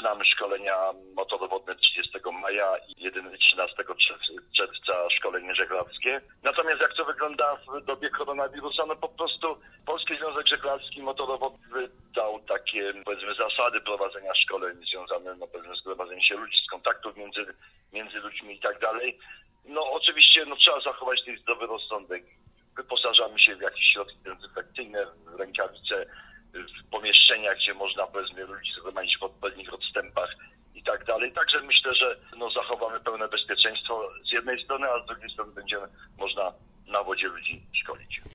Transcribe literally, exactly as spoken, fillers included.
Zaczynamy szkolenia motorowodne trzydziestego maja i trzynastego czerwca szkolenie żeglarskie. Natomiast jak to wygląda w dobie koronawirusa, no po prostu Polski Związek Żeglarski Motorowodny dał takie, powiedzmy, zasady prowadzenia szkoleń związane, no powiedzmy, z gromadzeniem się ludzi, z kontaktów między, między ludźmi i tak dalej. No oczywiście no, trzeba zachować ten zdrowy rozsądek. Wyposażamy się w jakieś środki dezynfekcyjne, w rękawice, w pomieszczeniach, gdzie można, powiedzmy, ludzi